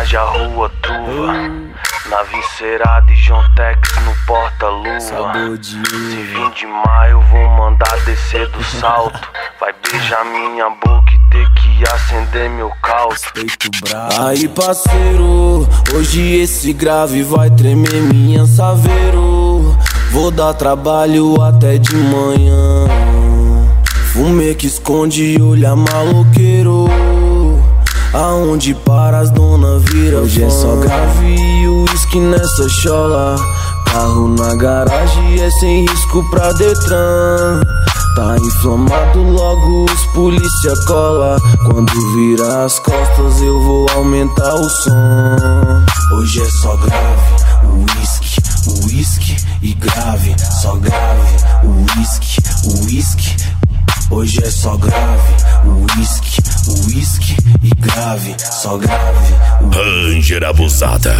garagem a rua truva, na Vincerada e John Tex no porta-luva. Se vir de maio vou mandar descer do salto, vai beijar minha boca e ter que acender meu calço. Aí parceiro, hoje esse grave vai tremer minha saveiro. Vou dar trabalho até de manhã. Fumê que esconde, olha maloqueiro. Aonde para as dona vira hoje fã. É só grave e uísque nessa chola. Carro na garagem é sem risco pra Detran. Tá inflamado, logo os polícia cola. Quando virar as costas eu vou aumentar o som. Hoje é só grave, uísque e grave. Só grave, uísque. Hoje é só grave, uísque e grave. Só grave. Ranger Abusada.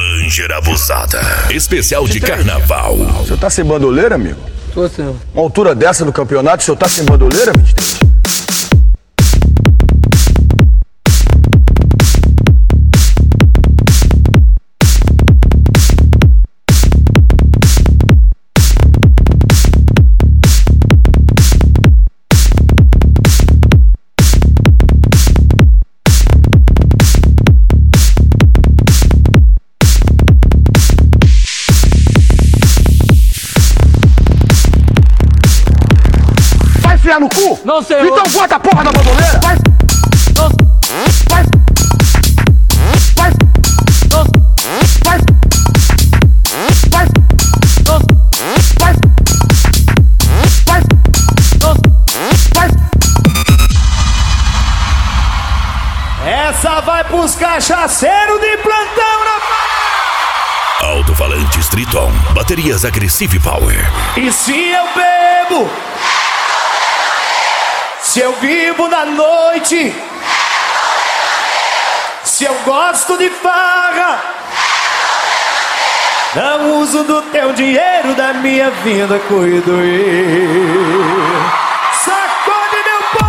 Especial de carnaval. O senhor tá sem bandoleira, amigo? Tô sim. Uma altura dessa do campeonato, o senhor tá sem bandoleira, mister? No cu? Não sei. Então bota a porra da bandoleira. Vai. Não. Vai. Vai. Não. Vai. Vai. Não. Vai. Vai. Não. Vai. Essa vai pros cachaceiros de plantão na Alto-falante Triton, baterias Aggressive Power. E se eu bebo, se eu vivo na noite, se eu gosto de farra, não uso do teu dinheiro, da minha vida cuido eu. Sacode meu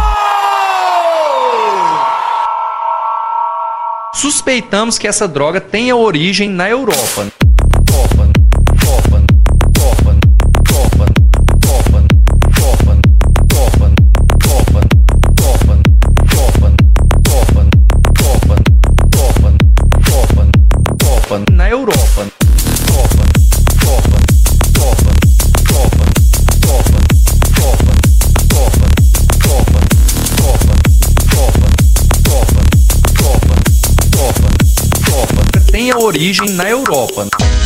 povo! Suspeitamos que essa droga tenha origem na Europa. Na Europa. Tem a origem na Europa.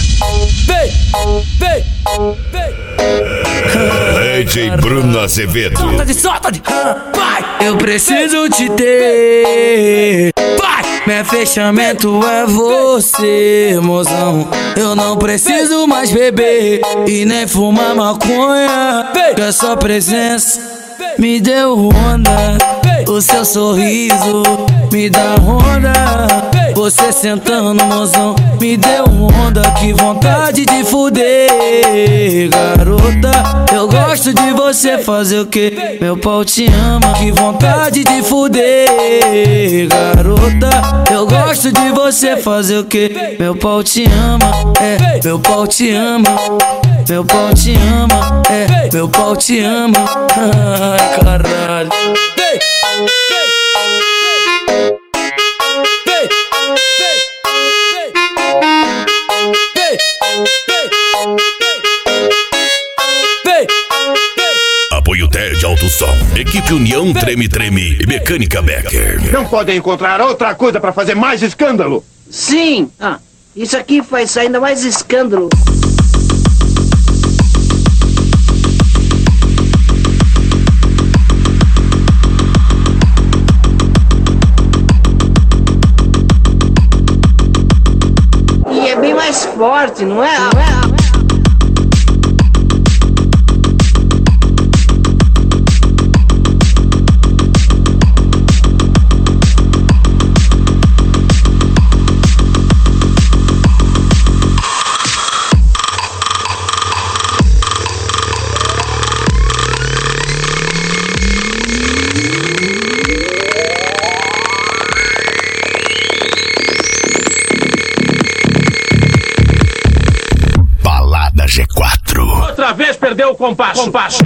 DJ Bruno Azevedo. Solta de vai. Eu preciso te ter. Vai. Meu fechamento é você, mozão. Eu não preciso mais beber e nem fumar maconha. Que a sua presença me deu onda. O seu sorriso me dá onda. Você sentando, mozão, me deu onda. Que vontade de fuder, garota. Eu gosto de você, fazer o que? Meu pau te ama. Que vontade de fuder, garota. Eu gosto de você, fazer o que? Meu pau te ama, é, meu pau te ama. Meu pau te ama, é, meu pau te ama. Ai, caralho. Apoio TED Alto Som, Equipe União Treme Treme e Mecânica Becker. Não podem encontrar outra coisa pra fazer mais escândalo? Sim! Isso aqui faz ainda mais escândalo. E é bem mais forte, não é? compasso.